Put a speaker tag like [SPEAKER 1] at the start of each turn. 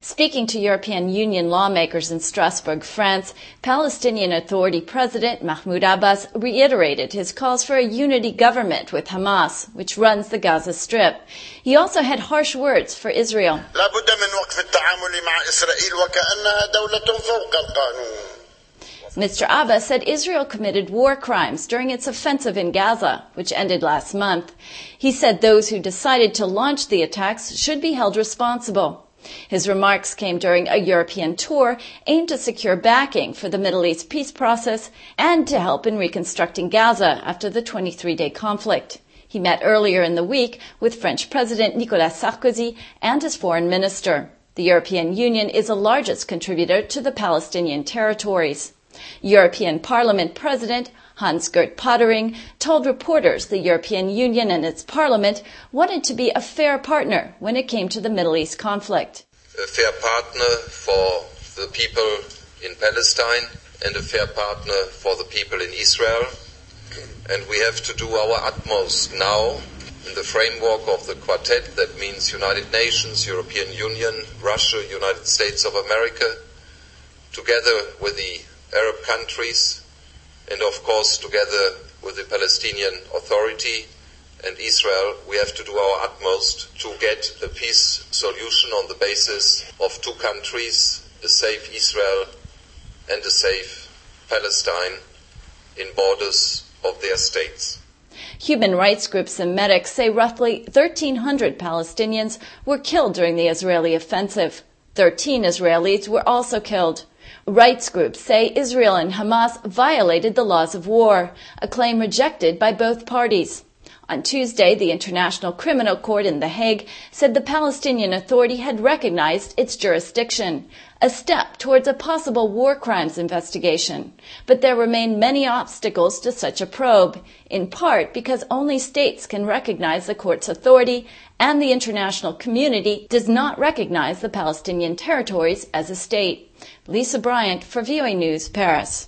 [SPEAKER 1] Speaking to European Union lawmakers in Strasbourg, France, Palestinian Authority President Mahmoud Abbas reiterated his calls for a unity government with Hamas, which runs the Gaza Strip. He also had harsh words for Israel. Mr. Abbas said Israel committed war crimes during its offensive in Gaza, which ended last month. He said those who decided to launch the attacks should be held responsible. His remarks came during a European tour aimed to secure backing for the Middle East peace process and to help in reconstructing Gaza after the 23-day conflict. He met earlier in the week with French President Nicolas Sarkozy and his foreign minister. The European Union is the largest contributor to the Palestinian territories. European Parliament President Hans-Gert Pöttering told reporters the European Union and its parliament wanted to be a fair partner when it came to the Middle East conflict.
[SPEAKER 2] A fair partner for the people in Palestine and a fair partner for the people in Israel. And we have to do our utmost now in the framework of the quartet, that means United Nations, European Union, Russia, United States of America, together with the Arab countries, and of course together with the Palestinian Authority and Israel. We have to do our utmost to get a peace solution on the basis of two countries, a safe Israel and a safe Palestine in borders of their states.
[SPEAKER 1] Human rights groups and medics say roughly 1,300 Palestinians were killed during the Israeli offensive. 13 Israelis were also killed. Rights groups say Israel and Hamas violated the laws of war, a claim rejected by both parties. On Tuesday, the International Criminal Court in The Hague said the Palestinian Authority had recognized its jurisdiction, a step towards a possible war crimes investigation. But there remain many obstacles to such a probe, in part because only states can recognize the court's authority and the international community does not recognize the Palestinian territories as a state. Lisa Bryant for VOA News, Paris.